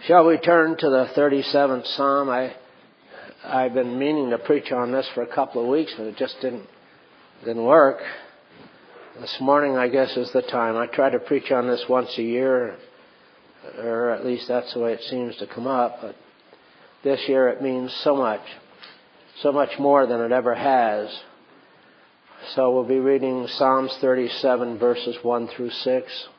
Shall we turn to the 37th Psalm? I've been meaning to preach on this for a couple of weeks, but it just didn't work. This morning, I guess, is the time. I try to preach on this once a year, or at least that's the way it seems to come up. But this year it means so much more than it ever has. So we'll be reading Psalms 37, verses 1 through 6.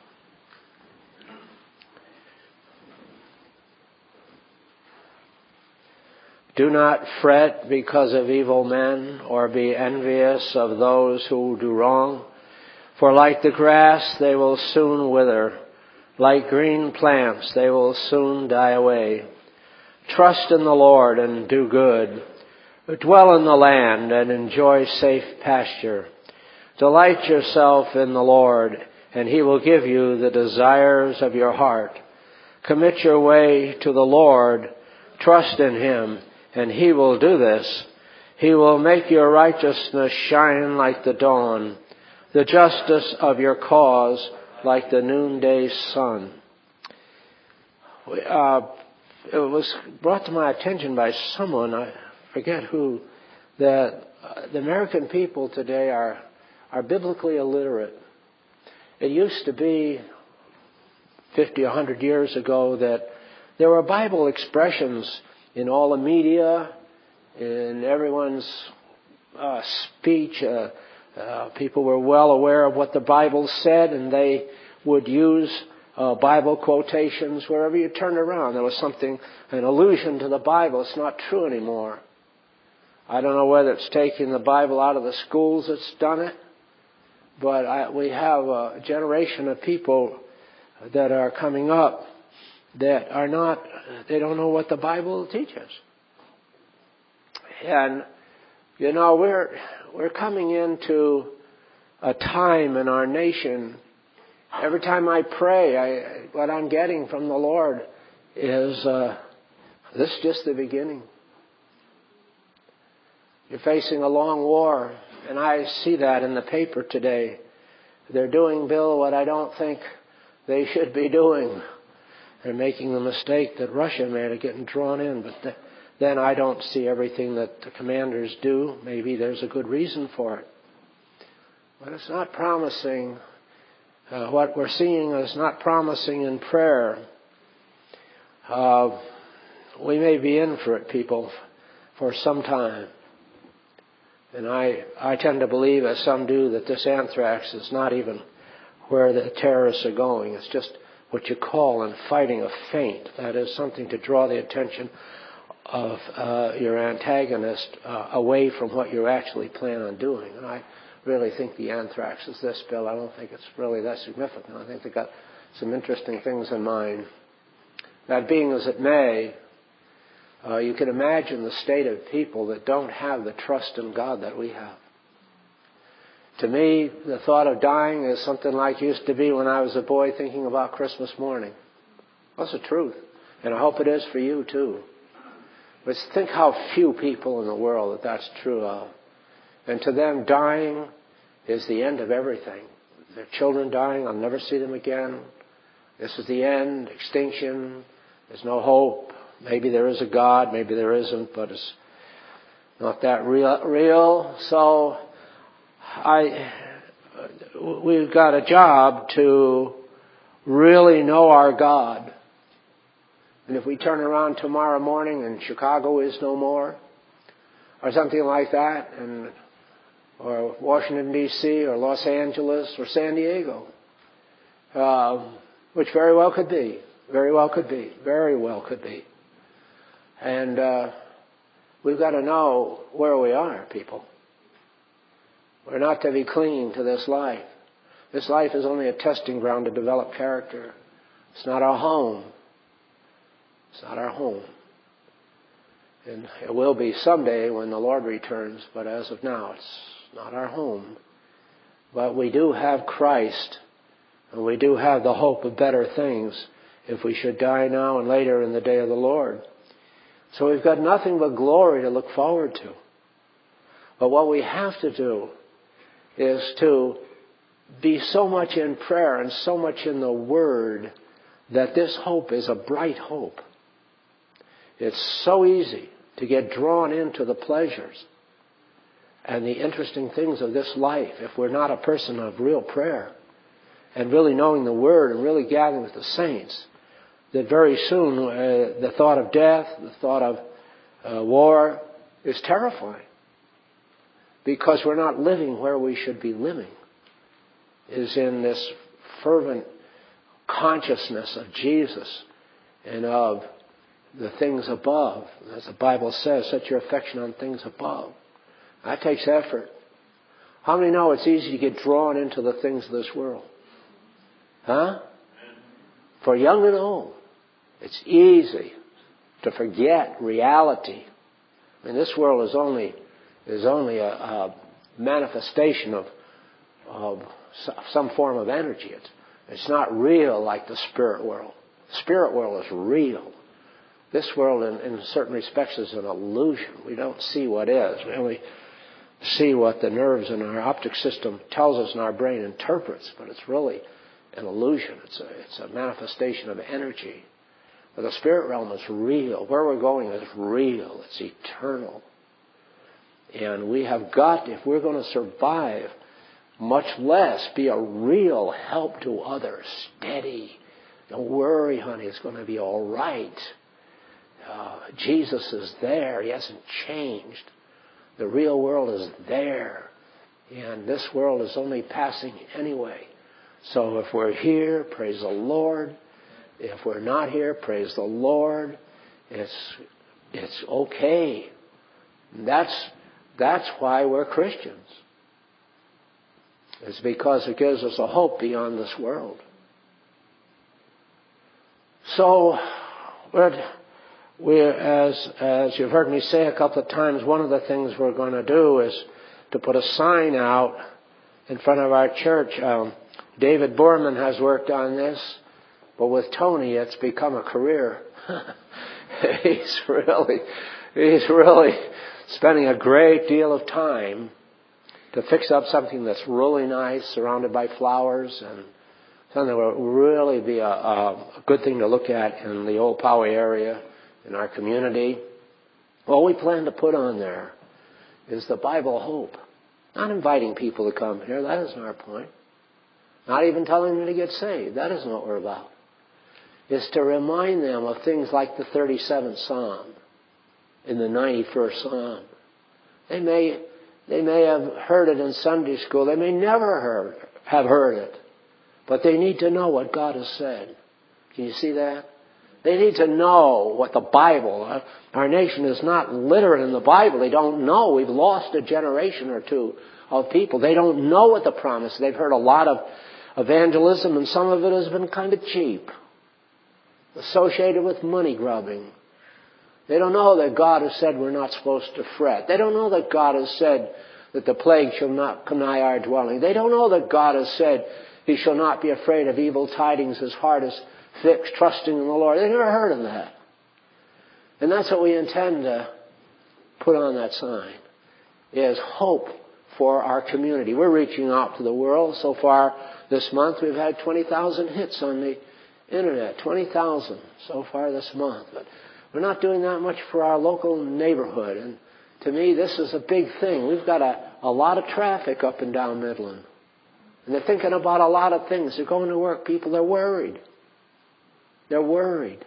Do not fret because of evil men, or be envious of those who do wrong. For like the grass, they will soon wither. Like green plants, they will soon die away. Trust in the Lord and do good. Dwell in the land and enjoy safe pasture. Delight yourself in the Lord, and He will give you the desires of your heart. Commit your way to the Lord. Trust in Him, and He will do this. He will make your righteousness shine like the dawn, the justice of your cause like the noonday sun. It was brought to my attention by someone, I forget who, that the American people today are biblically illiterate. It used to be 50, 100 years ago that there were Bible expressions in all the media, in everyone's speech. People were well aware of what the Bible said, and they would use Bible quotations wherever you turned around. There was something, an allusion to the Bible. It's not true anymore. I don't know whether it's taking the Bible out of the schools that's done it, but we have a generation of people that are coming up that are not, they don't know what the Bible teaches. And, you know, we're coming into a time in our nation. Every time I pray, what I'm getting from the Lord is, this is just the beginning. You're facing a long war, and I see that in the paper today. They're doing, Bill, what I don't think they should be doing. They're making the mistake that Russia made of getting drawn in, but then I don't see everything that the commanders do. Maybe there's a good reason for it. But it's not promising. What we're seeing is not promising in prayer. We may be in for it, people, for some time. And I tend to believe, as some do, that this anthrax is not even where the terrorists are going. It's just what you call in fighting a feint. That is something to draw the attention of your antagonist away from what you actually plan on doing. And I really think the anthrax is this, Bill. I don't think it's really that significant. I think they've got some interesting things in mind. That being as it may, you can imagine the state of people that don't have the trust in God that we have. To me, the thought of dying is something like used to be when I was a boy thinking about Christmas morning. That's the truth. And I hope it is for you too. But think how few people in the world that's true of. And to them, dying is the end of everything. Their children dying, I'll never see them again. This is the end, extinction. There's no hope. Maybe there is a God, maybe there isn't, but it's not that real. So we've got a job to really know our God. And if we turn around tomorrow morning and Chicago is no more, or something like that, or Washington, D.C., or Los Angeles, or San Diego, which very well could be, very well could be. And we've got to know where we are, people. We're not to be clinging to this life. This life is only a testing ground to develop character. It's not our home. It's not our home. And it will be someday when the Lord returns, but as of now, it's not our home. But we do have Christ, and we do have the hope of better things if we should die now and later in the day of the Lord. So we've got nothing but glory to look forward to. But what we have to do is to be so much in prayer and so much in the Word that this hope is a bright hope. It's so easy to get drawn into the pleasures and the interesting things of this life if we're not a person of real prayer and really knowing the Word and really gathering with the saints, that very soon the thought of death, the thought of war is terrifying because we're not living where we should be living, is in this fervent consciousness of Jesus and of the things above. As the Bible says, set your affection on things above. That takes effort. How many know it's easy to get drawn into the things of this world? Huh? For young and old, it's easy to forget reality. I mean, this world is only a manifestation of some form of energy. It's not real like the spirit world. The spirit world is real. This world, in certain respects, is an illusion. We don't see what is. We only see what the nerves in our optic system tells us and our brain interprets, but it's really an illusion. It's a manifestation of energy. But the spirit realm is real. Where we're going is real. It's eternal. And we have got, if we're going to survive, much less be a real help to others. Steady. Don't worry, honey. It's going to be all right. Jesus is there. He hasn't changed. The real world is there. And this world is only passing anyway. So if we're here, praise the Lord. If we're not here, praise the Lord. It's okay. That's why we're Christians. It's because it gives us a hope beyond this world. So, as you've heard me say a couple of times, one of the things we're going to do is to put a sign out in front of our church. David Borman has worked on this, but with Tony, it's become a career. He's really spending a great deal of time to fix up something that's really nice, surrounded by flowers, and something that will really be a good thing to look at in the old Poway area, in our community. All we plan to put on there is the Bible hope. Not inviting people to come here. That isn't our point. Not even telling them to get saved. That isn't what we're about. It's to remind them of things like the 37th Psalm and the 91st Psalm. They may have heard it in Sunday school. They may never have heard it. But they need to know what God has said. Can you see that? They need to know what the Bible, our nation is not literate in the Bible. They don't know. We've lost a generation or two of people. They don't know what the promise is. They've heard a lot of evangelism, and some of it has been kind of cheap, associated with money grubbing. They don't know that God has said we're not supposed to fret. They don't know that God has said that the plague shall not come nigh our dwelling. They don't know that God has said He shall not be afraid of evil tidings, his heart is fixed, trusting in the Lord. They never heard of that. And that's what we intend to put on that sign, is hope for our community. We're reaching out to the world. So far this month we've had 20,000 hits on the internet. 20,000 so far this month. But we're not doing that much for our local neighborhood. And to me this is a big thing. We've got a lot of traffic up and down Midland. And they're thinking about a lot of things. They're going to work. People, they're worried. They're worried.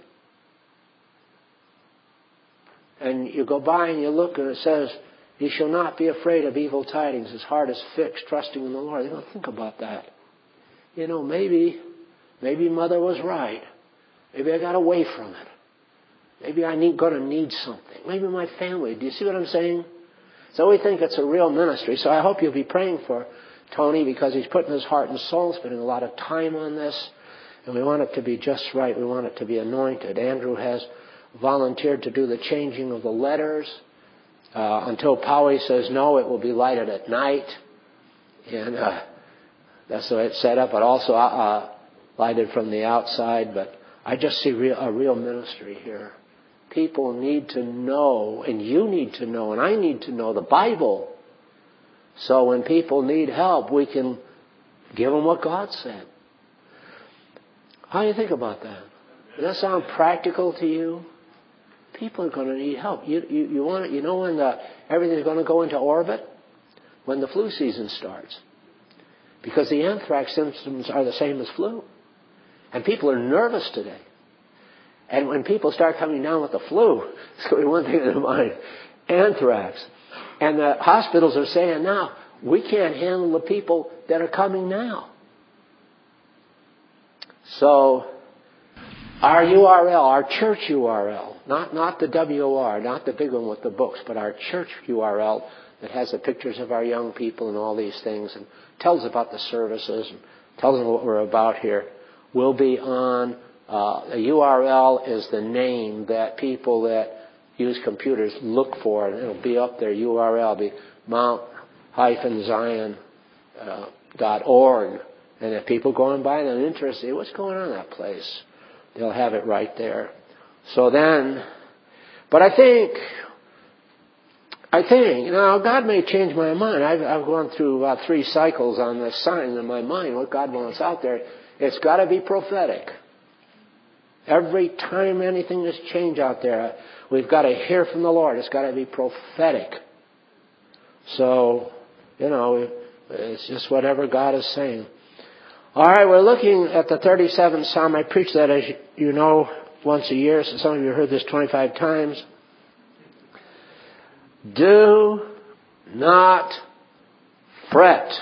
And you go by and you look and it says, he shall not be afraid of evil tidings. His heart is fixed, trusting in the Lord. They don't think about that. You know, maybe Mother was right. Maybe I got away from it. Maybe I'm going to need something. Maybe my family. Do you see what I'm saying? So we think it's a real ministry. So I hope you'll be praying for Tony, because he's putting his heart and soul, spending a lot of time on this. And we want it to be just right. We want it to be anointed. Andrew has volunteered to do the changing of the letters. Until Poway says no, it will be lighted at night. And that's the way it's set up. But also lighted from the outside. But I just see a real ministry here. People need to know, and you need to know, and I need to know the Bible. So when people need help, we can give them what God said. How do you think about that? Does that sound practical to you? people are going to need help. You want it, when everything's going to go into orbit? When the flu season starts. Because the anthrax symptoms are the same as flu. And people are nervous today. And when people start coming down with the flu, it's going to be one thing in mind. Anthrax. And the hospitals are saying now, we can't handle the people that are coming now. So, our URL, our church URL, not the WOR, not the big one with the books, but our church URL that has the pictures of our young people and all these things and tells about the services and tells them what we're about here, will be on, a URL is the name that people that use computers look for, and it'll be up there. URL will be mount-zion.org. And if people going by and are interested, what's going on in that place? They'll have it right there. So then, but I think, God may change my mind. I've gone through about 3 cycles on this sign in my mind, what God wants out there. It's got to be prophetic. Every time anything is changed out there, we've got to hear from the Lord. It's got to be prophetic. So, it's just whatever God is saying. All right, we're looking at the 37th Psalm. I preach that, as you know, once a year. So some of you have heard this 25 times. Do not fret.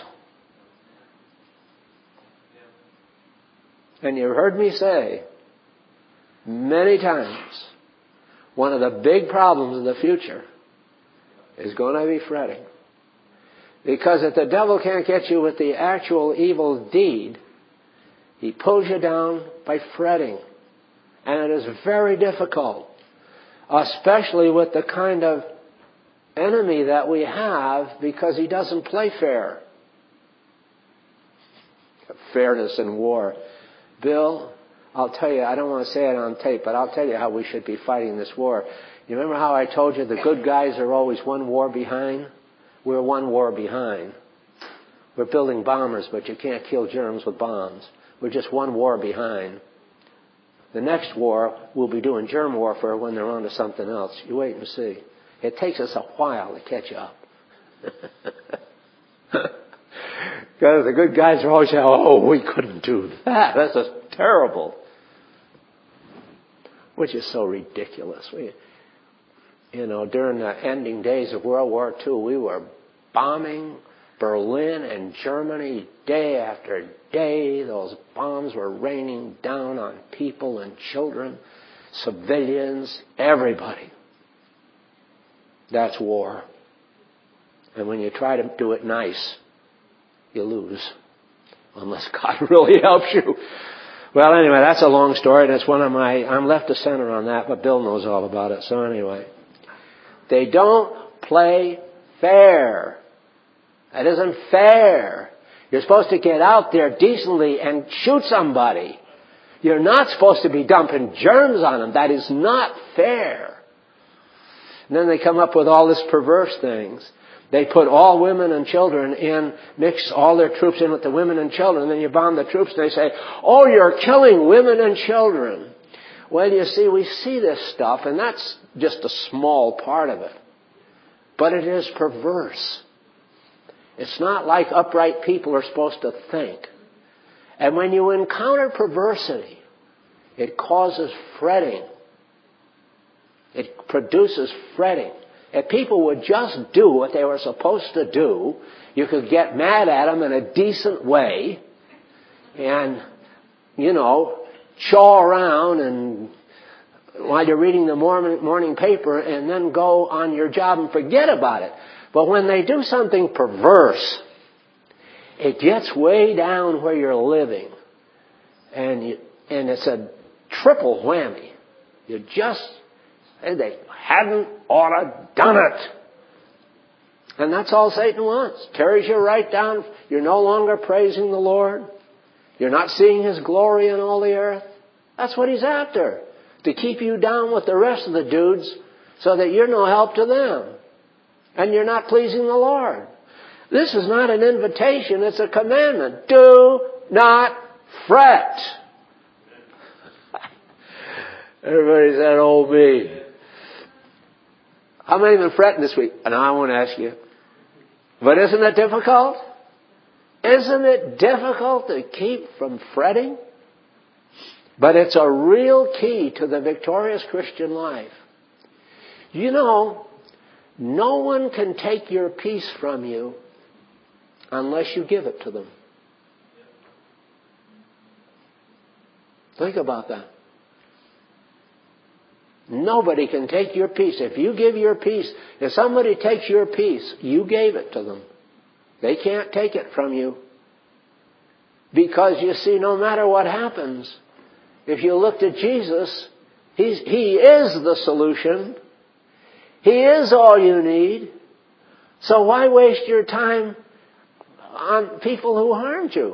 And you've heard me say many times, one of the big problems in the future is going to be fretting. Because if the devil can't get you with the actual evil deed, he pulls you down by fretting. And it is very difficult, especially with the kind of enemy that we have, because he doesn't play fair. Fairness in war. Bill, I'll tell you, I don't want to say it on tape, but I'll tell you how we should be fighting this war. You remember how I told you the good guys are always one war behind? We're one war behind. We're building bombers, but you can't kill germs with bombs. We're just one war behind. The next war, we'll be doing germ warfare when they're on to something else. You wait and see. It takes us a while to catch up. Because the good guys are always saying, we couldn't do that. That's just terrible. Which is so ridiculous. During the ending days of World War II, we were bombing Berlin and Germany day after day. Those bombs were raining down on people and children, civilians, everybody. That's war. And when you try to do it nice, you lose. Unless God really helps you. Well, anyway, that's a long story. That's I'm left to center on that, but Bill knows all about it. So anyway. They don't play fair. That isn't fair. You're supposed to get out there decently and shoot somebody. You're not supposed to be dumping germs on them. That is not fair. And then they come up with all this perverse things. They put all women and children in, mix all their troops in with the women and children, and then you bomb the troops and they say, you're killing women and children. Well, you see, we see this stuff, and that's just a small part of it. But it is perverse. It's not like upright people are supposed to think. And when you encounter perversity, it causes fretting. It produces fretting. If people would just do what they were supposed to do, you could get mad at them in a decent way and, chaw around and while you're reading the morning paper and then go on your job and forget about it. But when they do something perverse, it gets way down where you're living. And it's a triple whammy. They hadn't oughta done it. And that's all Satan wants. Tears you right down. You're no longer praising the Lord. You're not seeing His glory in all the earth. That's what he's after. To keep you down with the rest of the dudes so that you're no help to them. And you're not pleasing the Lord. This is not an invitation, it's a commandment. Do not fret. Everybody said, oh me. How many have been fretting this week? And I won't ask you. But isn't it difficult? Isn't it difficult to keep from fretting? But it's a real key to the victorious Christian life. You know, no one can take your peace from you unless you give it to them. Think about that. Nobody can take your peace. If you give your peace, if somebody takes your peace, you gave it to them. They can't take it from you. Because you see, no matter what happens, if you looked at Jesus, He is the solution. He is all you need. So why waste your time on people who harmed you?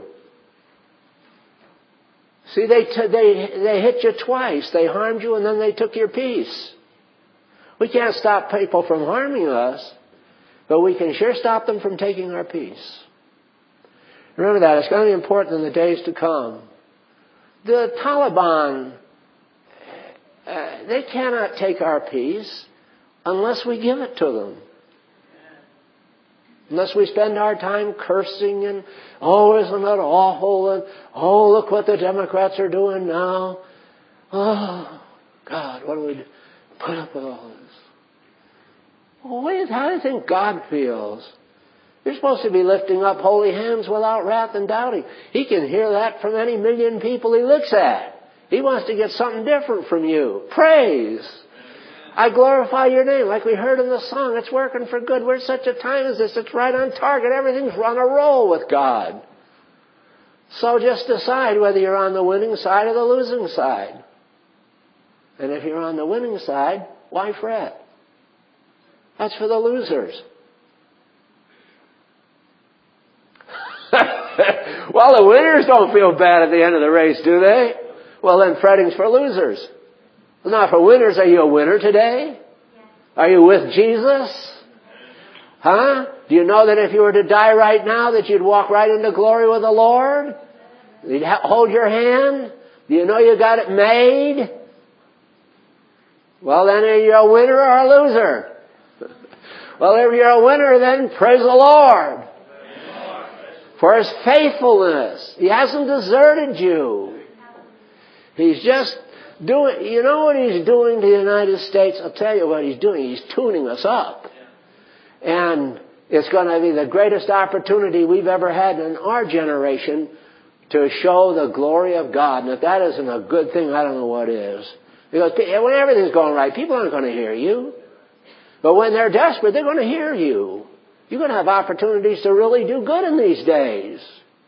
See, they hit you twice. They harmed you and then they took your peace. We can't stop people from harming us, but we can sure stop them from taking our peace. Remember that. It's going to be important in the days to come. The Taliban, they cannot take our peace unless we give it to them. Unless we spend our time cursing and, oh, isn't it awful? And, oh, look what the Democrats are doing now. Oh, God, what do we put up with all this? Well, how do you think God feels? You're supposed to be lifting up holy hands without wrath and doubting. He can hear that from any million people he looks at. He wants to get something different from you. Praise. I glorify your name, like we heard in the song. It's working for good. We're at such a time as this. It's right on target. Everything's on a roll with God. So just decide whether you're on the winning side or the losing side. And if you're on the winning side, why fret? That's for the losers. Well, the winners don't feel bad at the end of the race, do they? Well, then fretting's for losers. Not for winners. Are you a winner today? Are you with Jesus? Huh? Do you know that if you were to die right now that you'd walk right into glory with the Lord? He'd hold your hand? Do you know you got it made? Well, then are you a winner or a loser? Well, if you're a winner, then praise the Lord for His faithfulness. He hasn't deserted you. He's just doing, you know what He's doing to the United States? I'll tell you what He's doing. He's tuning us up. And it's going to be the greatest opportunity we've ever had in our generation to show the glory of God. And if that isn't a good thing, I don't know what is. Because when everything's going right, people aren't going to hear you. But when they're desperate, they're going to hear you. You're going to have opportunities to really do good in these days.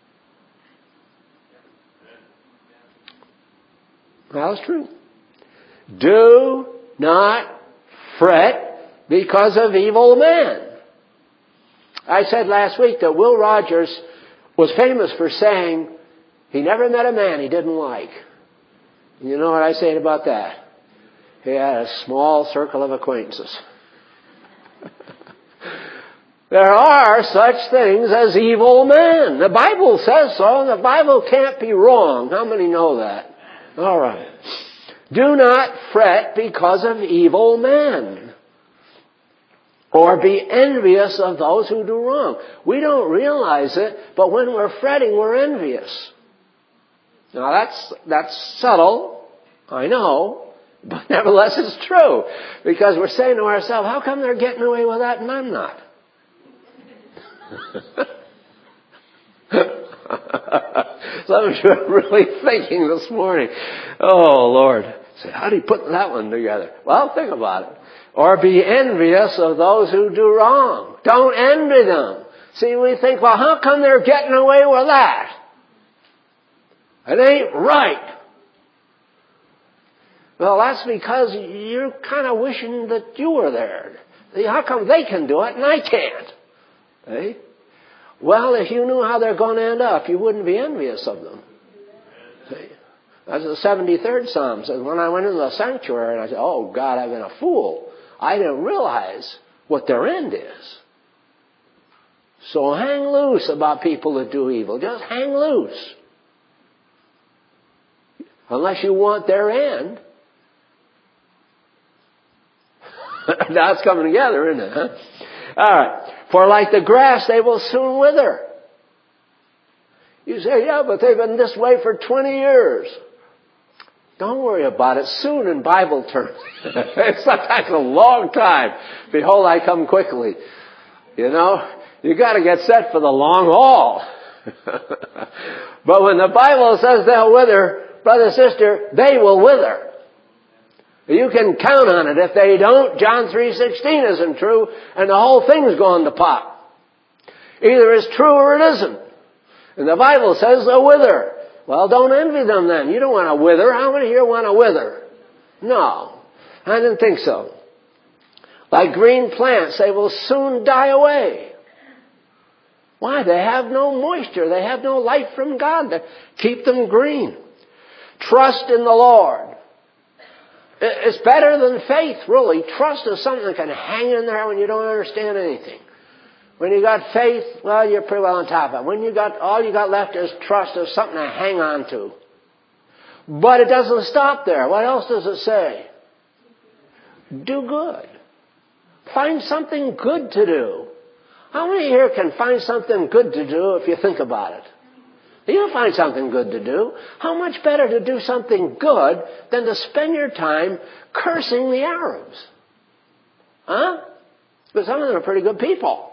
That's true. Do not fret because of evil men. I said last week that Will Rogers was famous for saying he never met a man he didn't like. You know what I say about that? He had a small circle of acquaintances. There are such things as evil men. The Bible says so, and the Bible can't be wrong. How many know that? All right. Do not fret because of evil men, or be envious of those who do wrong. We don't realize it, but when we're fretting, we're envious. Now that's subtle, I know, but nevertheless it's true. Because we're saying to ourselves, how come they're getting away with that and I'm not? Some of you are really thinking this morning, oh Lord, say, how do you put that one together? Well, think about it. Or be envious of those who do wrong. Don't envy them. See, we think, well, how come they're getting away with that? It ain't right. Well, that's because you're kind of wishing that you were there. See, how come they can do it and I can't? Eh? Well, if you knew how they're going to end up, you wouldn't be envious of them. See? That's the 73rd Psalm. Says, when I went into the sanctuary, I said, oh, God, I've been a fool. I didn't realize what their end is. So hang loose about people that do evil. Just hang loose. Unless you want their end. Now it's coming together, isn't it? Huh? All right. For like the grass, they will soon wither. You say, yeah, but they've been this way for 20 years. Don't worry about it. Soon in Bible terms. It's sometimes a long time. Behold, I come quickly. You know, you got to get set for the long haul. But when the Bible says they'll wither, brother, sister, they will wither. You can count on it. If they don't, John 3:16 isn't true, and the whole thing's going to pot. Either it's true or it isn't. And the Bible says they'll wither. Well, don't envy them then. You don't want to wither. How many here want to wither? No, I didn't think so. Like green plants, they will soon die away. Why? They have no moisture. They have no light from God to keep them green. Trust in the Lord. It's better than faith, really. Trust is something that can hang in there when you don't understand anything. When you got faith, well, you're pretty well on top of it. When all you got left is trust, is something to hang on to. But it doesn't stop there. What else does it say? Do good. Find something good to do. How many here can find something good to do if you think about it? You'll find something good to do. How much better to do something good than to spend your time cursing the Arabs? Huh? Because some of them are pretty good people.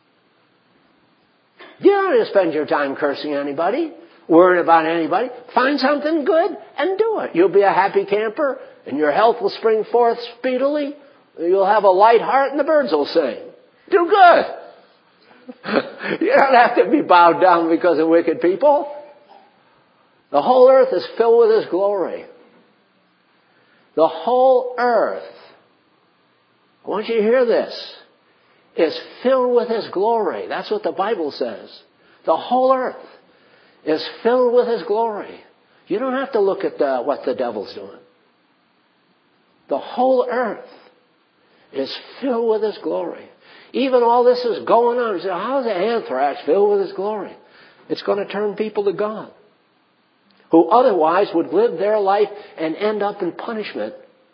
You don't have to spend your time cursing anybody, worrying about anybody. Find something good and do it. You'll be a happy camper, and your health will spring forth speedily. You'll have a light heart, and the birds will sing. Do good. You don't have to be bowed down because of wicked people. The whole earth is filled with His glory. The whole earth, I want you to hear this, is filled with His glory. That's what the Bible says. The whole earth is filled with His glory. You don't have to look at what the devil's doing. The whole earth is filled with His glory. Even all this is going on. You say, how is the anthrax filled with His glory? It's going to turn people to God, who otherwise would live their life and end up in punishment.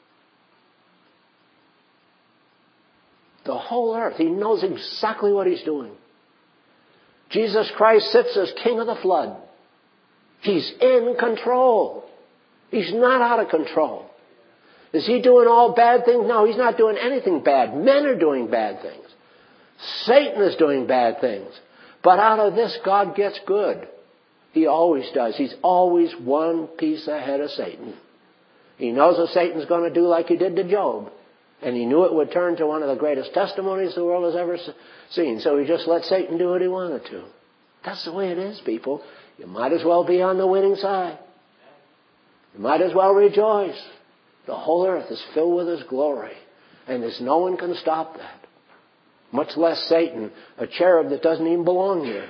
The whole earth. He knows exactly what He's doing. Jesus Christ sits as King of the flood. He's in control. He's not out of control. Is He doing all bad things? No, He's not doing anything bad. Men are doing bad things. Satan is doing bad things. But out of this, God gets good. He always does. He's always one piece ahead of Satan. He knows what Satan's going to do, like he did to Job. And He knew it would turn to one of the greatest testimonies the world has ever seen. So He just let Satan do what he wanted to. That's the way it is, people. You might as well be on the winning side. You might as well rejoice. The whole earth is filled with His glory. And there's no one can stop that. Much less Satan, a cherub that doesn't even belong here.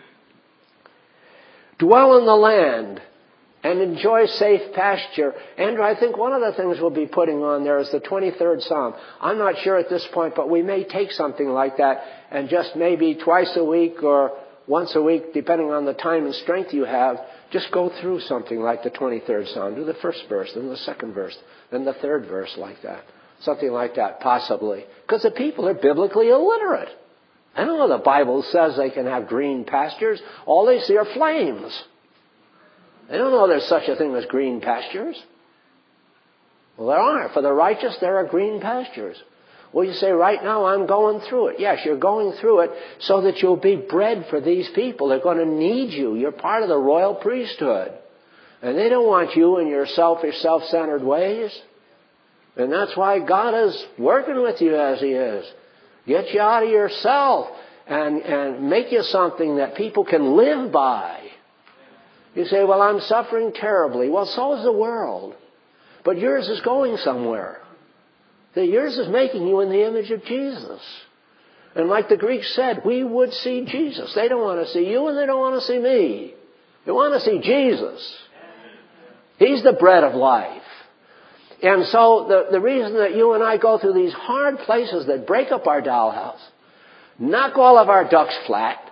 Dwell in the land and enjoy safe pasture. Andrew, I think one of the things we'll be putting on there is the 23rd Psalm. I'm not sure at this point, but we may take something like that and just maybe twice a week or once a week, depending on the time and strength you have, just go through something like the 23rd Psalm. Do the first verse, then the second verse, then the third verse like that. Something like that, possibly. Because the people are biblically illiterate. I don't know the Bible says they can have green pastures. All they see are flames. They don't know there's such a thing as green pastures. Well, there are. For the righteous, there are green pastures. Well, you say, right now I'm going through it. Yes, you're going through it so that you'll be bread for these people. They're going to need you. You're part of the royal priesthood. And they don't want you in your selfish, self-centered ways. And that's why God is working with you as He is. Get you out of yourself and make you something that people can live by. You say, well, I'm suffering terribly. Well, so is the world. But yours is going somewhere. Yours is making you in the image of Jesus. And like the Greeks said, we would see Jesus. They don't want to see you and they don't want to see me. They want to see Jesus. He's the bread of life. And so the reason that you and I go through these hard places that break up our dollhouse, knock all of our ducks flat,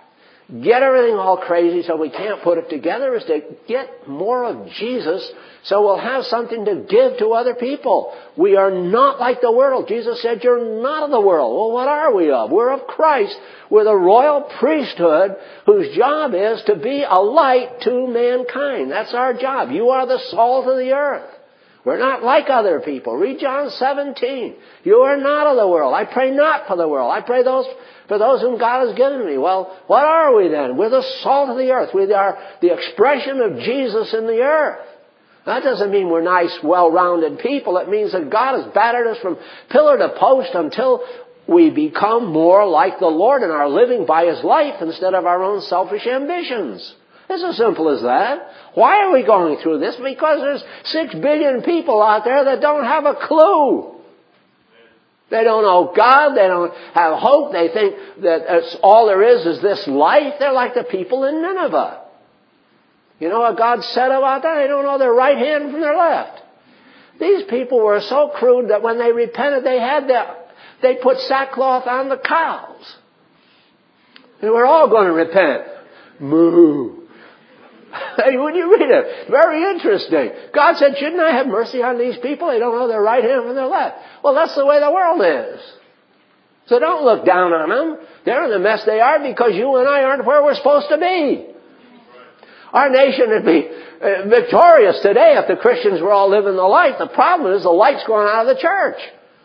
get everything all crazy so we can't put it together, is to get more of Jesus so we'll have something to give to other people. We are not like the world. Jesus said, you're not of the world. Well, what are we of? We're of Christ. We're the royal priesthood whose job is to be a light to mankind. That's our job. You are the salt of the earth. We're not like other people. Read John 17. You are not of the world. I pray not for the world. I pray for those whom God has given me. Well, what are we then? We're the salt of the earth. We are the expression of Jesus in the earth. That doesn't mean we're nice, well-rounded people. It means that God has battered us from pillar to post until we become more like the Lord and are living by His life instead of our own selfish ambitions. It's as simple as that. Why are we going through this? Because there's 6 billion people out there that don't have a clue. They don't know God. They don't have hope. They think that all there is this life. They're like the people in Nineveh. You know what God said about that? They don't know their right hand from their left. These people were so crude that when they repented, they put sackcloth on the cows. And we're all going to repent. Moo. When you read it, very interesting. God said, shouldn't I have mercy on these people? They don't know their right hand from their left. Well, that's the way the world is. So don't look down on them. They're in the mess they are because you and I aren't where we're supposed to be. Our nation would be victorious today if the Christians were all living the light. The problem is the light's going out of the church.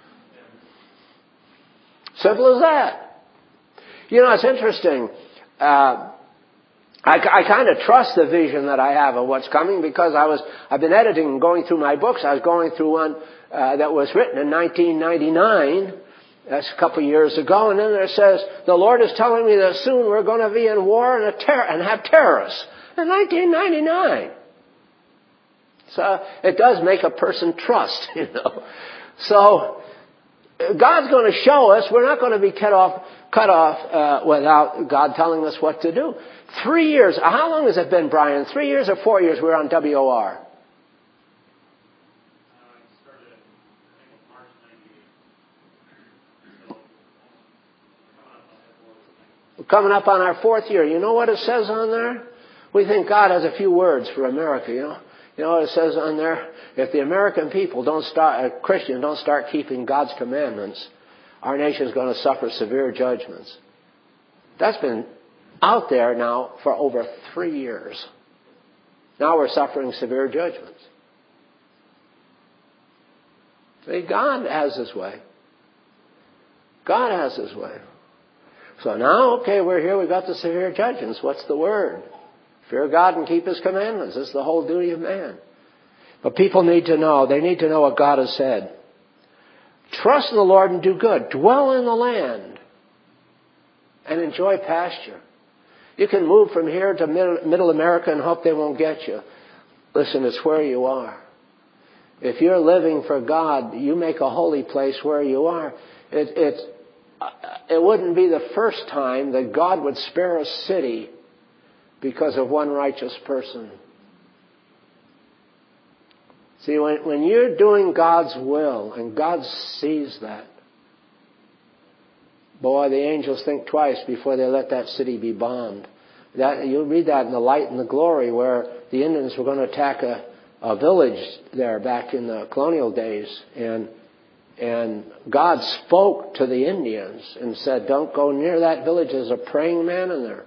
Simple as that. You know, it's interesting. I kind of trust the vision that I have of what's coming because I've been editing and going through my books. I was going through one that was written in 1999. That's a couple of years ago. And then there says, the Lord is telling me that soon we're going to be in war and have terrorists. In 1999. So it does make a person trust, you know. So God's going to show us. We're not going to be cut off without God telling us what to do. 3 years. How long has it been, Brian? 3 years or 4 years we're on WOR? Coming up on our 4th year. You know what it says on there? We think God has a few words for America, you know. You know what it says on there? If the American people Christians don't start keeping God's commandments, our nation is going to suffer severe judgments. That's been out there now for over 3 years. Now we're suffering severe judgments. See, God has His way. God has His way. So now, okay, we're here, we've got the severe judgments. What's the word? Fear God and keep His commandments. This is the whole duty of man. But people need to know. They need to know what God has said. Trust in the Lord and do good. Dwell in the land and enjoy pasture. You can move from here to Middle America and hope they won't get you. Listen, it's where you are. If you're living for God, you make a holy place where you are. It wouldn't be the first time that God would spare a city because of one righteous person. See, when you're doing God's will and God sees that, boy, the angels think twice before they let that city be bombed. You'll read that in The Light and the Glory, where the Indians were going to attack a village there back in the colonial days. And God spoke to the Indians and said, don't go near that village. There's a praying man in there.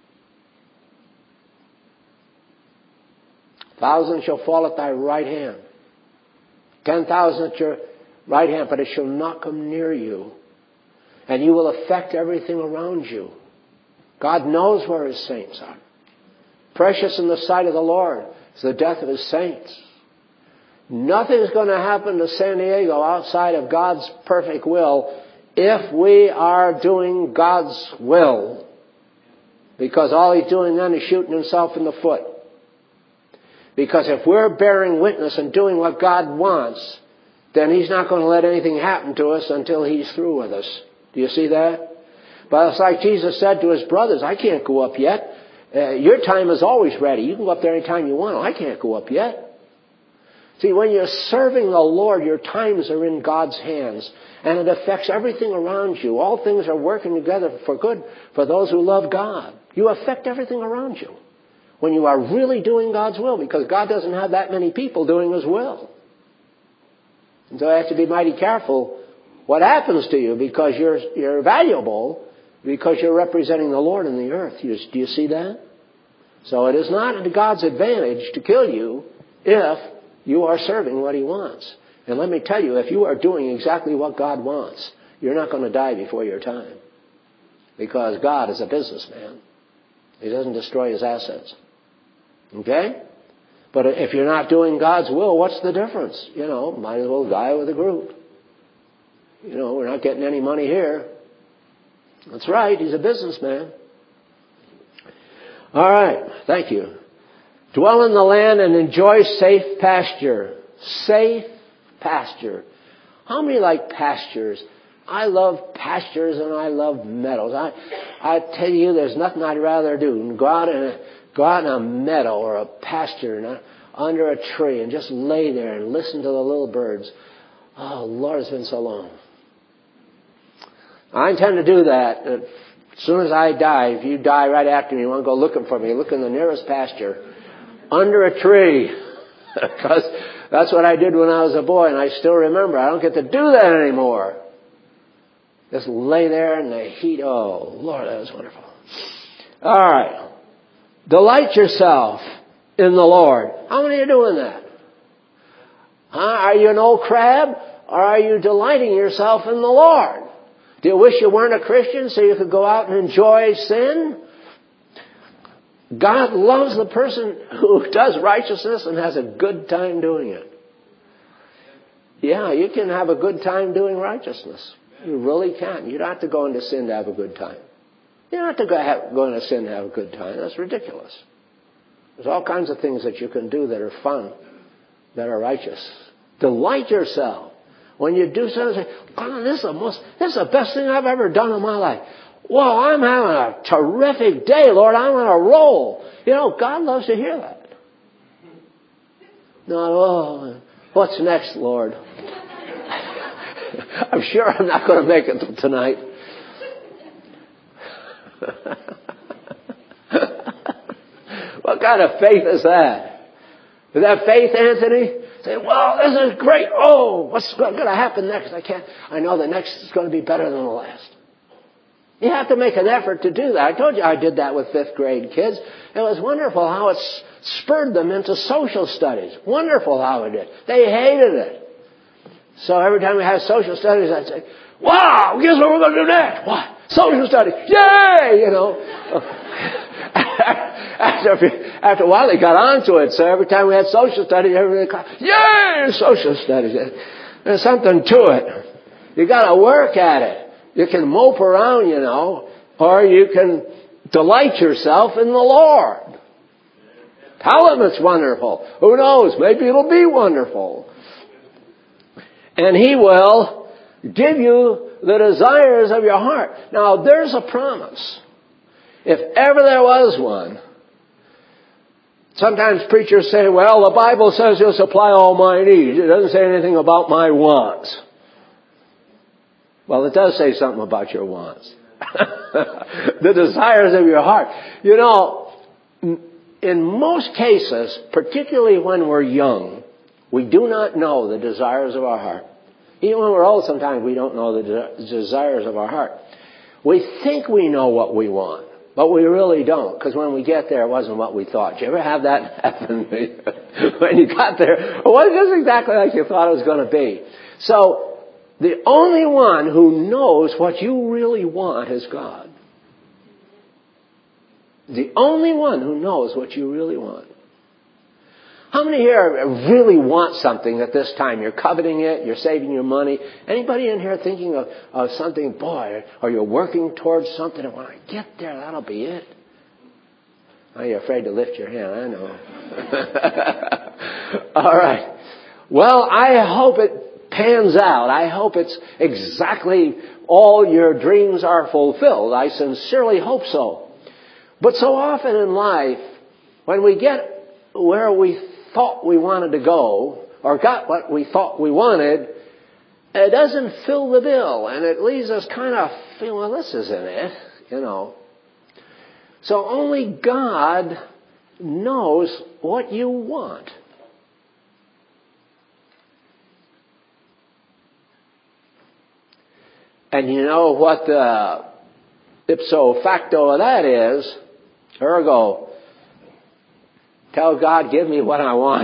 1,000 shall fall at thy right hand. 10,000 at your right hand, but it shall not come near you. And you will affect everything around you. God knows where His saints are. Precious in the sight of the Lord is the death of His saints. Nothing's going to happen to San Diego outside of God's perfect will if we are doing God's will. Because all He's doing then is shooting Himself in the foot. Because if we're bearing witness and doing what God wants, then He's not going to let anything happen to us until He's through with us. Do you see that? But it's like Jesus said to His brothers, I can't go up yet. Your time is always ready. You can go up there anytime you want. I can't go up yet. See, when you're serving the Lord, your times are in God's hands. And it affects everything around you. All things are working together for good for those who love God. You affect everything around you when you are really doing God's will, because God doesn't have that many people doing His will. And so I have to be mighty careful what happens to you, because you're valuable, because you're representing the Lord in the earth. Do you see that? So it is not to God's advantage to kill you if you are serving what He wants. And let me tell you, if you are doing exactly what God wants, you're not going to die before your time. Because God is a businessman. He doesn't destroy His assets. Okay? But if you're not doing God's will, what's the difference? Might as well die with the group. We're not getting any money here. That's right, He's a businessman. All right, thank you. Dwell in the land and enjoy safe pasture. Safe pasture. How many like pastures? I love pastures and I love meadows. I tell you, there's nothing I'd rather do than go out in a meadow or a pasture and under a tree and just lay there and listen to the little birds. Oh, Lord, it's been so long. I intend to do that. As soon as I die, if you die right after me, you want to go looking for me, look in the nearest pasture under a tree. Because that's what I did when I was a boy, and I still remember. I don't get to do that anymore. Just lay there in the heat. Oh, Lord, that was wonderful. All right. Delight yourself in the Lord. How many are doing that? Are you an old crab, or are you delighting yourself in the Lord? Do you wish you weren't a Christian so you could go out and enjoy sin? God loves the person who does righteousness and has a good time doing it. Yeah, you can have a good time doing righteousness. You really can. You don't have to go into sin to have a good time. You don't have to go into sin to have a good time. That's ridiculous. There's all kinds of things that you can do that are fun, that are righteous. Delight yourself. When you do something, oh, this is the best thing I've ever done in my life. Whoa, I'm having a terrific day, Lord. I'm on a roll. God loves to hear that. No, what's next, Lord? I'm sure I'm not going to make it tonight. What kind of faith is that? Is that faith, Anthony? Say, well, this is great. Oh, what's going to happen next? I know the next is going to be better than the last. You have to make an effort to do that. I told you I did that with 5th grade kids. It was wonderful how it spurred them into social studies. Wonderful how it did. They hated it. So every time we had social studies, I'd say, wow, guess what we're going to do next? What? Social studies. Yay! After a while, they got onto it. So every time we had social studies, everybody called, yay, social studies. There's something to it. You got to work at it. You can mope around, or you can delight yourself in the Lord. Tell Him it's wonderful. Who knows? Maybe it'll be wonderful. And He will give you the desires of your heart. Now, there's a promise. If ever there was one. Sometimes preachers say, well, the Bible says He'll supply all my needs. It doesn't say anything about my wants. Well, it does say something about your wants. The desires of your heart. In most cases, particularly when we're young, we do not know the desires of our heart. Even when we're old, sometimes we don't know the desires of our heart. We think we know what we want, but we really don't, because when we get there, it wasn't what we thought. Did you ever have that happen? When you got there, it wasn't exactly like you thought it was going to be. So, the only one who knows what you really want is God. The only one who knows what you really want. How many here really want something at this time? You're coveting it, you're saving your money. Anybody in here thinking of something, boy, or you're working towards something, and when I get there, that'll be it? Oh, you're afraid to lift your hand, I know. All right. Well, I hope it pans out. I hope it's exactly all your dreams are fulfilled. I sincerely hope so. But so often in life, when we get where we thought we wanted to go, or got what we thought we wanted, it doesn't fill the bill, and it leaves us kind of feeling, well, this isn't it, So only God knows what you want. And you know what the ipso facto of that is? Ergo, tell God, give me what I want.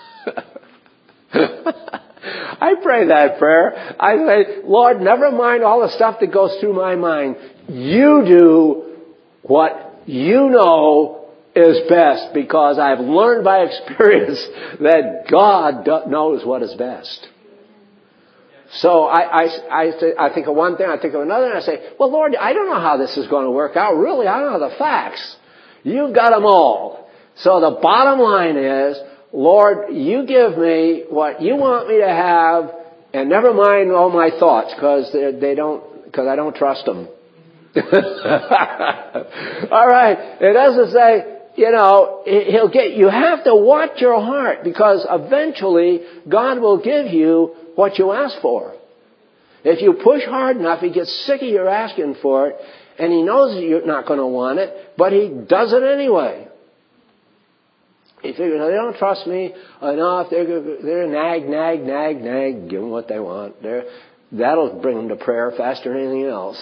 I pray that prayer. I say, Lord, never mind all the stuff that goes through my mind. You do what you know is best, because I've learned by experience that God knows what is best. So I think of one thing, I think of another, and I say, well, Lord, I don't know how this is going to work out. Really, I don't know the facts. You've got them all. So the bottom line is, Lord, you give me what you want me to have, and never mind all my thoughts, because I don't trust them. All right. It doesn't say, you have to watch your heart, because eventually God will give you what you ask for. If you push hard enough, He gets sick of your asking for it, and He knows that you're not going to want it, but He does it anyway. He figures, they don't trust me enough, they're nag, give them what they want. That'll bring them to prayer faster than anything else.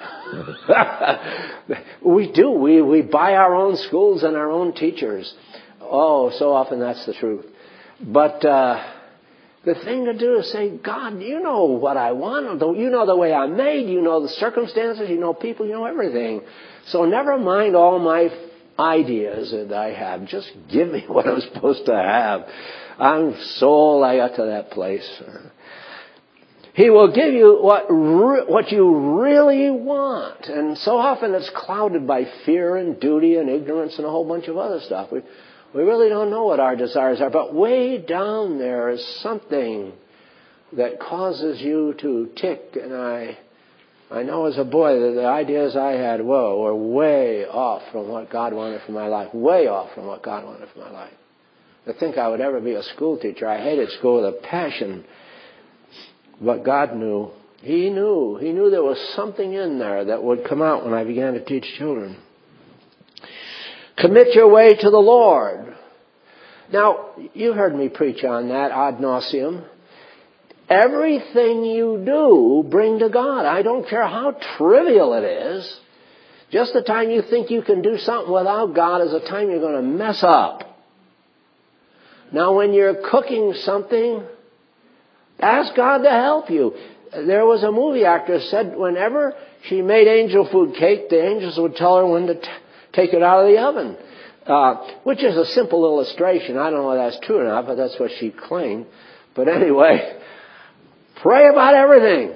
We do. We buy our own schools and our own teachers. Oh, so often that's the truth. But the thing to do is say, God, you know what I want. You know the way I'm made. You know the circumstances. You know people. You know everything. So never mind all my ideas that I have. Just give me what I'm supposed to have. I'm so old I got to that place. He will give you what you really want. And so often it's clouded by fear and duty and ignorance and a whole bunch of other stuff. We really don't know what our desires are. But way down there is something that causes you to tick. And I know as a boy that the ideas I had, were way off from what God wanted for my life. Way off from what God wanted for my life. To think I would ever be a school teacher. I hated school with a passion. But God knew. He knew. He knew there was something in there that would come out when I began to teach children. Commit your way to the Lord. Now, you heard me preach on that ad nauseum. Everything you do, bring to God. I don't care how trivial it is. Just the time you think you can do something without God is the time you're going to mess up. Now, when you're cooking something, ask God to help you. There was a movie actress said whenever she made angel food cake, the angels would tell her when to take it out of the oven. Which is a simple illustration. I don't know if that's true or not, but that's what she claimed. But anyway, pray about everything.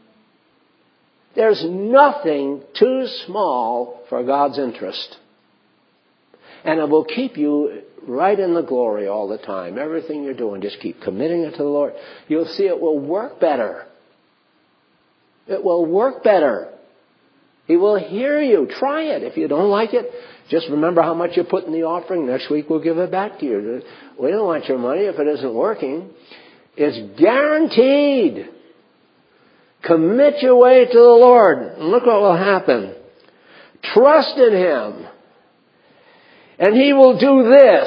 There's nothing too small for God's interest. And it will keep you right in the glory all the time. Everything you're doing, just keep committing it to the Lord. You'll see it will work better. It will work better. He will hear you. Try it. If you don't like it, just remember how much you put in the offering. Next week we'll give it back to you. We don't want your money if it isn't working. It's guaranteed. Commit your way to the Lord. And look what will happen. Trust in Him. And He will do this, :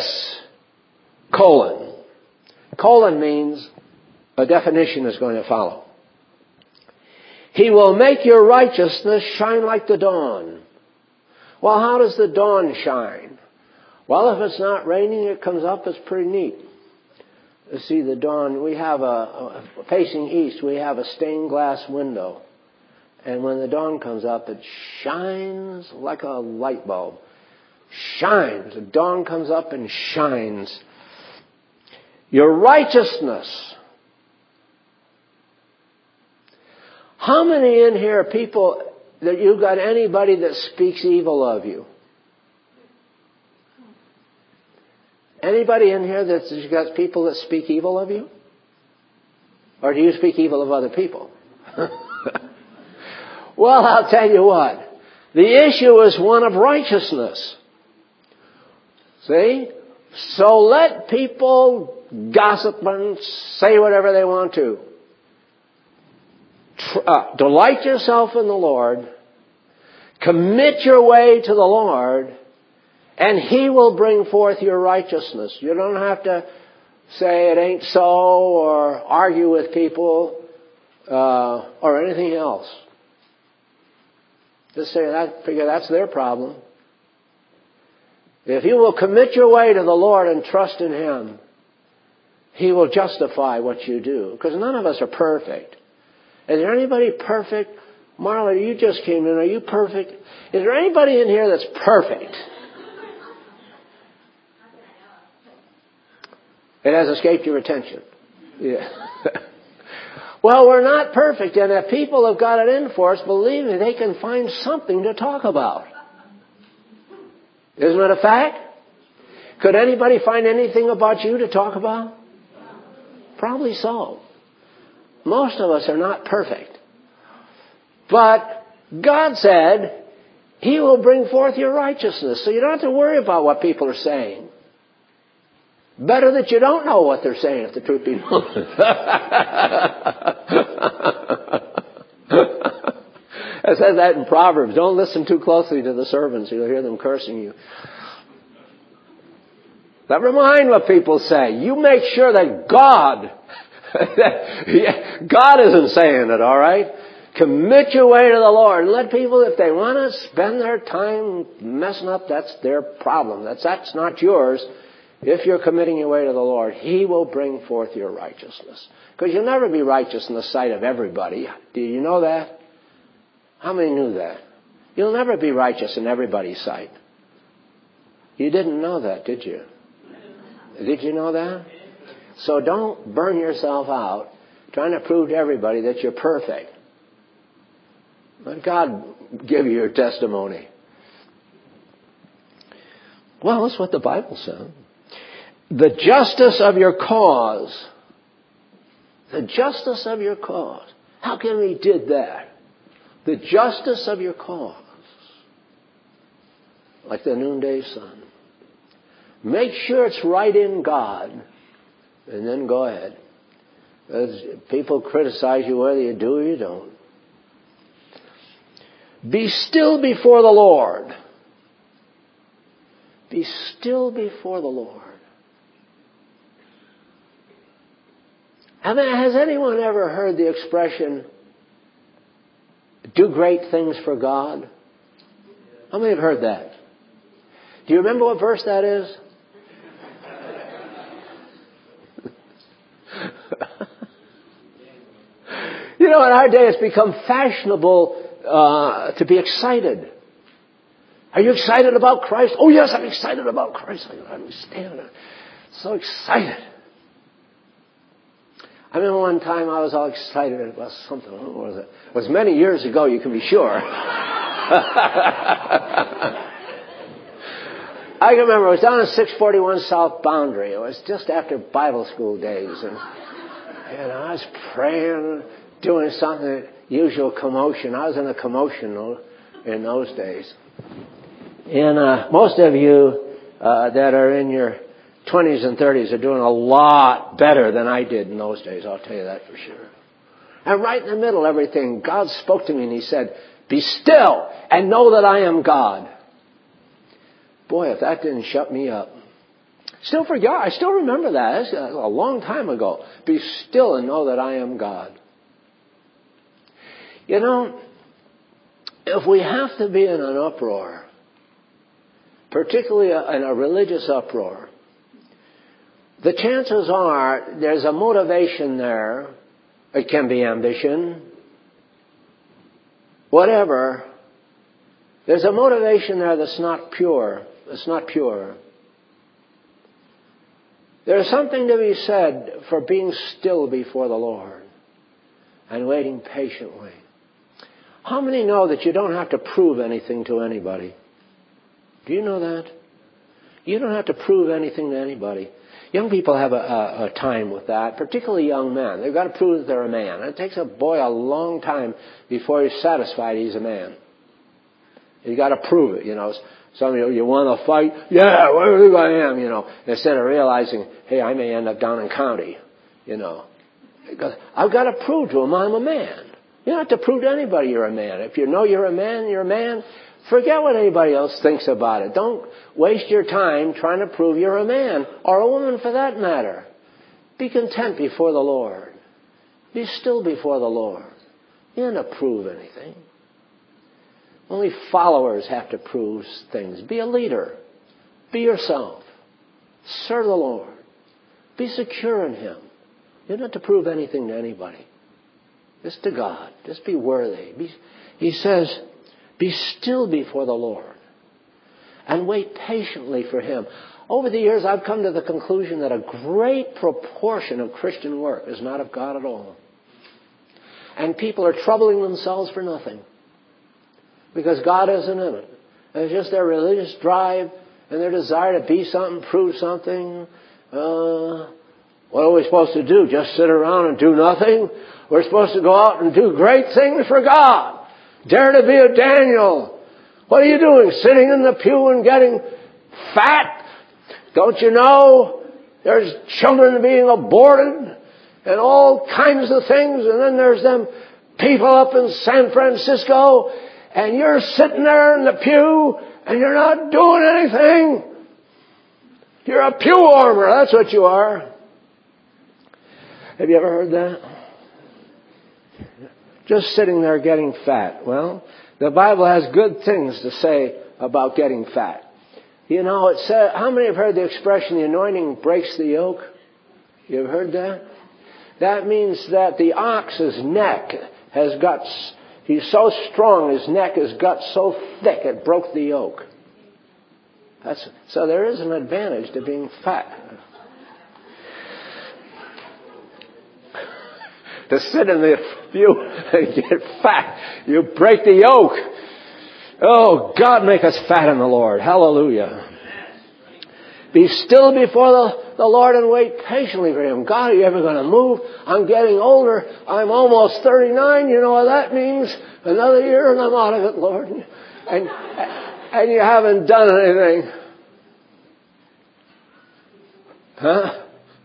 Colon means a definition is going to follow. He will make your righteousness shine like the dawn. Well, how does the dawn shine? Well, if it's not raining, it comes up. It's pretty neat. You see, the dawn, we have facing east, we have a stained glass window. And when the dawn comes up, it shines like a light bulb. Shines. The dawn comes up and shines. Your righteousness. How many in here are people that you've got anybody that speaks evil of you? Anybody in here that you've got people that speak evil of you? Or do you speak evil of other people? Well, I'll tell you what. The issue is one of righteousness. See? So let people gossip and say whatever they want to. Delight yourself in the Lord. Commit your way to the Lord, and He will bring forth your righteousness. You don't have to say it ain't so, or argue with people, or anything else. Just say that, figure that's their problem. If you will commit your way to the Lord and trust in Him, He will justify what you do. Because none of us are perfect. Is there anybody perfect? Marla, you just came in. Are you perfect? Is there anybody in here that's perfect? It has escaped your attention. Yeah. Well, we're not perfect, and if people have got it in for us, believe me, they can find something to talk about. Isn't it a fact? Could anybody find anything about you to talk about? Probably so. Most of us are not perfect. But God said He will bring forth your righteousness, so you don't have to worry about what people are saying. Better that you don't know what they're saying, if the truth be known. It says that in Proverbs. Don't listen too closely to the servants. You'll hear them cursing you. Never mind what people say. You make sure that God isn't saying it, all right? Commit your way to the Lord. And let people, if they want to spend their time messing up, that's their problem. That's not yours. If you're committing your way to the Lord, He will bring forth your righteousness. Because you'll never be righteous in the sight of everybody. Do you know that? How many knew that? You'll never be righteous in everybody's sight. You didn't know that, did you? Did you know that? So don't burn yourself out trying to prove to everybody that you're perfect. Let God give you your testimony. Well, that's what the Bible says. The justice of your cause. The justice of your cause. How come He did that? The justice of your cause. Like the noonday sun. Make sure it's right in God. And then go ahead. As people criticize you whether you do or you don't. Be still before the Lord. Be still before the Lord. Has anyone ever heard the expression, do great things for God? How many have heard that? Do you remember what verse that is? You know, in our day it's become fashionable to be excited. Are you excited about Christ? Oh yes, I'm excited about Christ. I'm so excited. I remember one time I was all excited about something. What was it? It was many years ago, you can be sure. I can remember it was down in 641 South Boundary. It was just after Bible school days. And I was praying, doing something, usual commotion. I was in a commotion in those days. And most of you that are in your 20s and 30s are doing a lot better than I did in those days. I'll tell you that for sure. And right in the middle of everything, God spoke to me and He said, be still and know that I am God. Boy, if that didn't shut me up. I still remember that. That's a long time ago. Be still and know that I am God. You know, if we have to be in an uproar, particularly in a religious uproar, the chances are there's a motivation there. It can be ambition. Whatever. There's a motivation there that's not pure. It's not pure. There's something to be said for being still before the Lord and waiting patiently. How many know that you don't have to prove anything to anybody? Do you know that? You don't have to prove anything to anybody. Young people have a time with that, particularly young men. They've got to prove that they're a man. And it takes a boy a long time before he's satisfied he's a man. You've got to prove it, you know. Some of you want to fight? Yeah, what do you think I am, you know. Instead of realizing, hey, I may end up down in county, you know. Because I've got to prove to him I'm a man. You don't have to prove to anybody you're a man. If you know you're a man, you're a man. Forget what anybody else thinks about it. Don't waste your time trying to prove you're a man, or a woman for that matter. Be content before the Lord. Be still before the Lord. You don't have to prove anything. Only followers have to prove things. Be a leader. Be yourself. Serve the Lord. Be secure in Him. You don't have to prove anything to anybody. Just to God. Just be worthy. He says, be still before the Lord and wait patiently for Him. Over the years, I've come to the conclusion that a great proportion of Christian work is not of God at all. And people are troubling themselves for nothing because God isn't in it. And it's just their religious drive and their desire to be something, prove something. What are we supposed to do? Just sit around and do nothing? We're supposed to go out and do great things for God. Dare to be a Daniel. What are you doing? Sitting in the pew and getting fat? Don't you know there's children being aborted and all kinds of things? And then there's them people up in San Francisco and you're sitting there in the pew and you're not doing anything. You're a pew warmer. That's what you are. Have you ever heard that? Just sitting there getting fat. Well, the Bible has good things to say about getting fat. You know, it says, how many have heard the expression, the anointing breaks the yoke? You've heard that? That means that the ox's neck has got, he's so strong, his neck has got so thick, it broke the yoke. So there is an advantage to being fat. To sit in the pew and get fat. You break the yoke. Oh, God, make us fat in the Lord. Hallelujah. Be still before the Lord and wait patiently for Him. God, are you ever going to move? I'm getting older. I'm almost 39. You know what that means? Another year and I'm out of it, Lord. And you haven't done anything. Huh?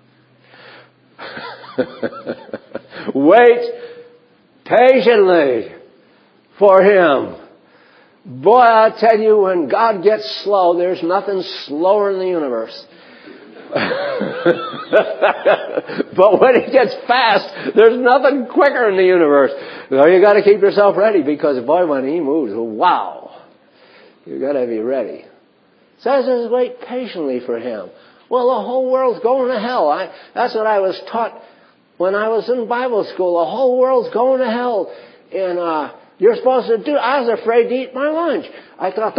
Wait patiently for Him. Boy, I tell you, when God gets slow, there's nothing slower in the universe. But when He gets fast, there's nothing quicker in the universe. So you got to keep yourself ready because, boy, when He moves, wow, you got to be ready. It says, wait patiently for Him. Well, the whole world's going to hell. That's what I was taught when I was in Bible school. The whole world's going to hell. And you're supposed to do. I was afraid to eat my lunch. I thought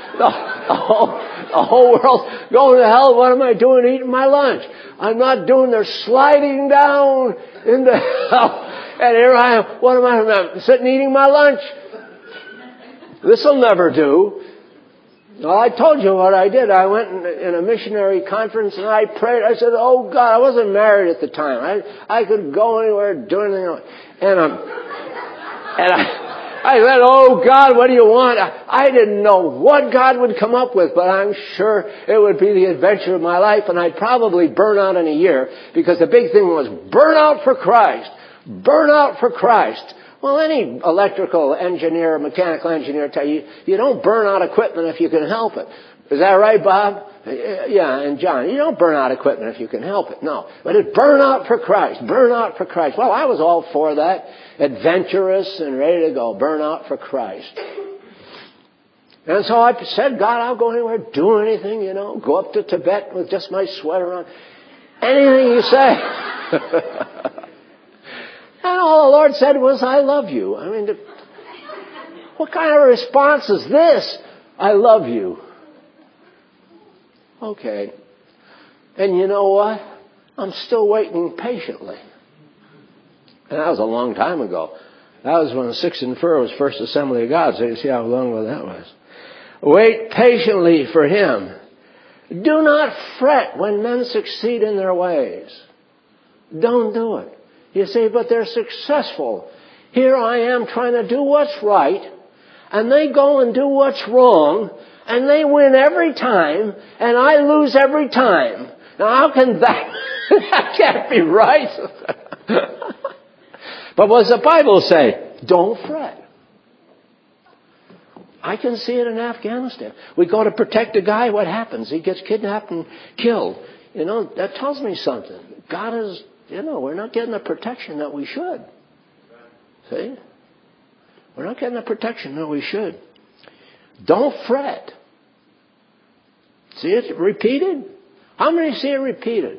the whole world's going to hell. What am I doing eating my lunch? I'm not doing. They're sliding down into hell. And here I am. What am I sitting eating my lunch? This'll never do. Well, I told you what I did. I went in a missionary conference and I prayed. I said, oh God, I wasn't married at the time. I could go anywhere, do anything. And I said, oh God, what do you want? I didn't know what God would come up with, but I'm sure it would be the adventure of my life, and I'd probably burn out in a year, because the big thing was burn out for Christ. Burn out for Christ. Well, any electrical engineer, mechanical engineer tell you, you don't burn out equipment if you can help it. Is that right, Bob? Yeah, and John, you don't burn out equipment if you can help it. No. But it burn out for Christ. Burn out for Christ. Well, I was all for that. Adventurous and ready to go. Burn out for Christ. And so I said, God, I'll go anywhere, do anything, go up to Tibet with just my sweater on. Anything you say. And all the Lord said was, I love you. I mean, what kind of a response is this? I love you. Okay. And you know what? I'm still waiting patiently. And that was a long time ago. That was when Sixth and Fir was First Assembly of God. So you see how long ago that was. Wait patiently for Him. Do not fret when men succeed in their ways. Don't do it. You say, but they're successful. Here I am trying to do what's right, and they go and do what's wrong, and they win every time, and I lose every time. Now how can that, that can't be right. But what does the Bible say? Don't fret. I can see it in Afghanistan. We go to protect a guy, what happens? He gets kidnapped and killed. That tells me something. God is, we're not getting the protection that we should. See? We're not getting the protection that we should. Don't fret. See it repeated? How many see it repeated?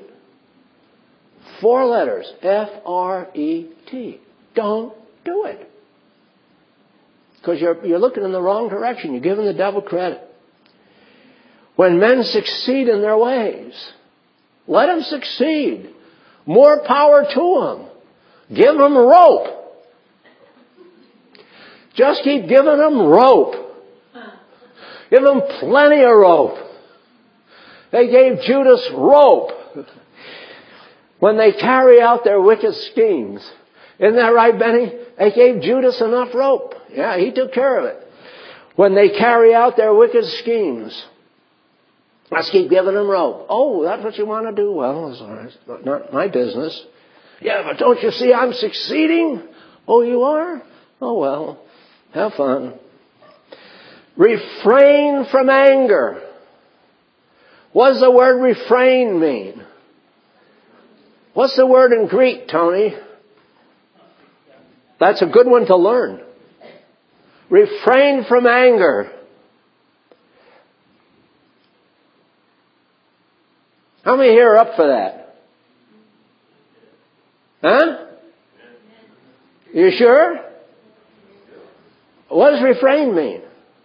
4 letters. F-R-E-T. Don't do it. Because you're looking in the wrong direction. You're giving the devil credit. When men succeed in their ways, let them succeed. More power to them. Give them rope. Just keep giving them rope. Give them plenty of rope. They gave Judas rope when they carry out their wicked schemes. Isn't that right, Benny? They gave Judas enough rope. Yeah, he took care of it. When they carry out their wicked schemes, let's keep giving them rope. Oh, that's what you want to do? Well, it's not my business. Yeah, but don't you see I'm succeeding? Oh, you are? Oh, well, have fun. Refrain from anger. What does the word refrain mean? What's the word in Greek, Tony? That's a good one to learn. Refrain from anger. How many here are up for that? Huh? You sure? What does refrain mean?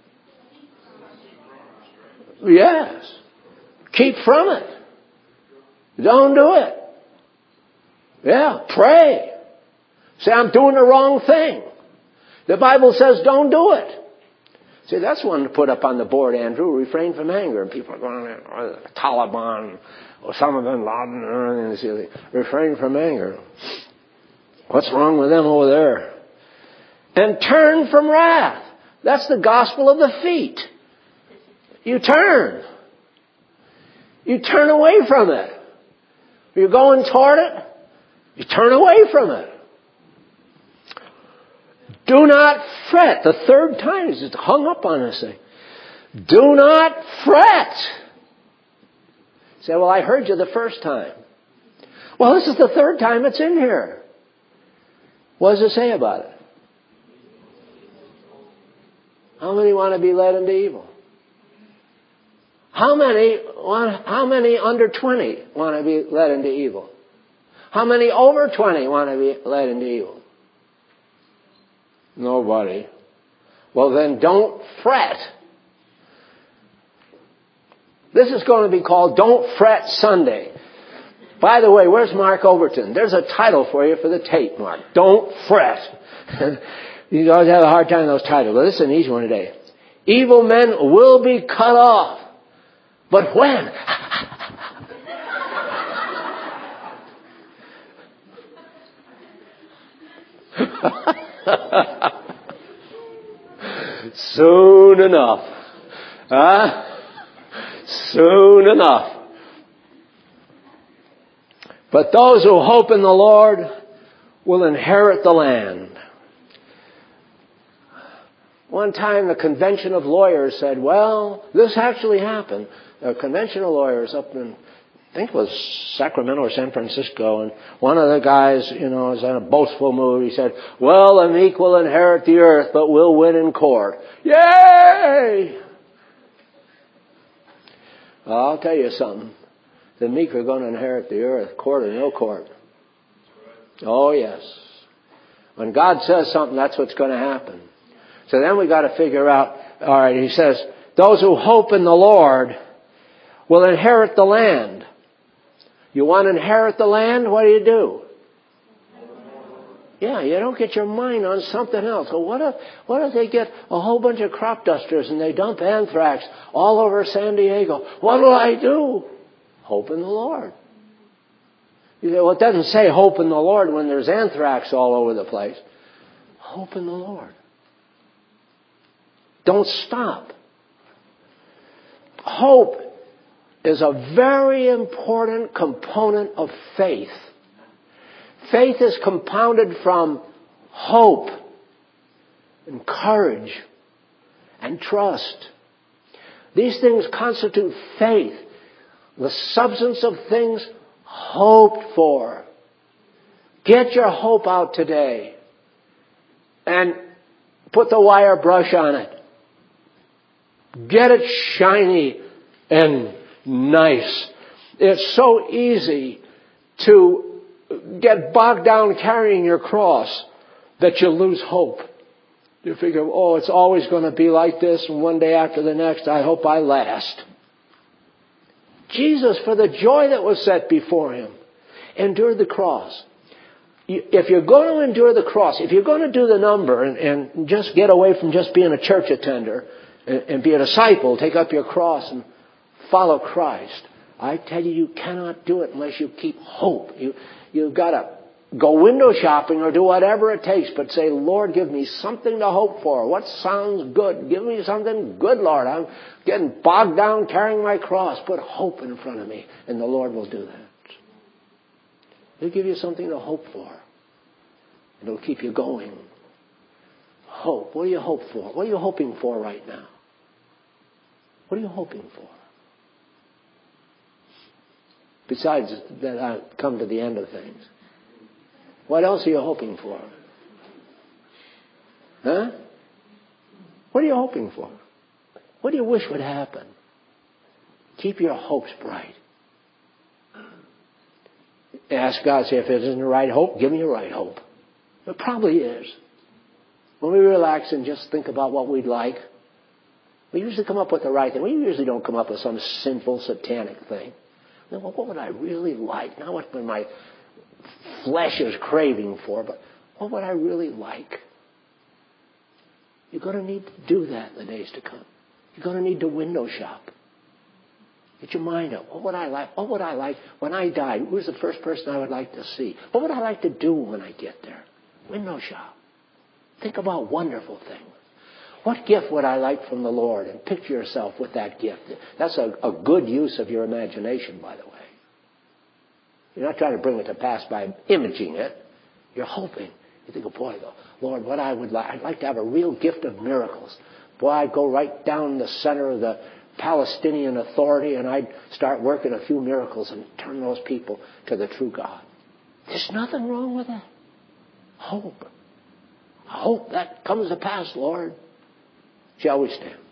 Yes. Keep from it. Don't do it. Yeah, pray. Say, I'm doing the wrong thing. The Bible says don't do it. See, that's one to put up on the board, Andrew. Refrain from anger. And people are going, Taliban, Osama bin Laden. Refrain from anger. What's wrong with them over there? And turn from wrath. That's the gospel of the feet. You turn. You turn away from it. You're going toward it. You turn away from it. Do not fret. The third time he's just hung up on this thing. Do not fret. You say, well, I heard you the first time. Well, this is the third time it's in here. What does it say about it? How many want to be led into evil? How many under 20 want to be led into evil? How many over 20 want to be led into evil? Nobody. Well, then don't fret. This is going to be called Don't Fret Sunday. By the way, where's Mark Overton? There's a title for you for the tape, Mark. Don't fret. You always have a hard time with those titles. Well, this is an easy one today. Evil men will be cut off. But when? Soon enough. Soon enough. But those who hope in the Lord will inherit the land. One time the convention of lawyers said, well, this actually happened. A convention of lawyers up in, I think it was Sacramento or San Francisco, and one of the guys, was in a boastful mood. He said, well, the meek will inherit the earth, but we'll win in court. Yay! Well, I'll tell you something. The meek are going to inherit the earth, court or no court. Oh, yes. When God says something, that's what's going to happen. So then we got to figure out, all right, he says, those who hope in the Lord will inherit the land. You want to inherit the land? What do? Yeah, you don't get your mind on something else. So what if they get a whole bunch of crop dusters and they dump anthrax all over San Diego? What do I do? Hope in the Lord. You say, well, it doesn't say hope in the Lord when there's anthrax all over the place. Hope in the Lord. Don't stop. Hope is a very important component of faith. Faith is compounded from hope and courage and trust. These things constitute faith, the substance of things hoped for. Get your hope out today and put the wire brush on it. Get it shiny and nice. It's so easy to get bogged down carrying your cross that you lose hope. You figure, oh, it's always going to be like this, and one day after the next, I hope I last. Jesus, for the joy that was set before him, endured the cross. If you're going to endure the cross, if you're going to do the number and just get away from just being a church attender and be a disciple, take up your cross and follow Christ, I tell you, you cannot do it unless you keep hope. You've got to go window shopping or do whatever it takes, but say, Lord, give me something to hope for. What sounds good? Give me something good, Lord. I'm getting bogged down carrying my cross. Put hope in front of me, and the Lord will do that. He'll give you something to hope for. It'll keep you going. Hope. What do you hope for? What are you hoping for right now? What are you hoping for? Besides that, I've come to the end of things. What else are you hoping for? Huh? What are you hoping for? What do you wish would happen? Keep your hopes bright. Ask God, say, if it isn't the right hope, give me a right hope. It probably is. When we relax and just think about what we'd like, we usually come up with the right thing. We usually don't come up with some sinful, satanic thing. Well, what would I really like? Not what my flesh is craving for, but what would I really like? You're going to need to do that in the days to come. You're going to need to window shop. Get your mind up. What would I like? What would I like when I die? Who's the first person I would like to see? What would I like to do when I get there? Window shop. Think about wonderful things. What gift would I like from the Lord? And picture yourself with that gift. That's a good use of your imagination, by the way. You're not trying to bring it to pass by imaging it. You're hoping. You think, oh boy, Lord, what I would like, I'd like to have a real gift of miracles. Boy, I'd go right down the center of the Palestinian Authority and I'd start working a few miracles and turn those people to the true God. There's nothing wrong with that. Hope. Hope that comes to pass, Lord. Shall we stand?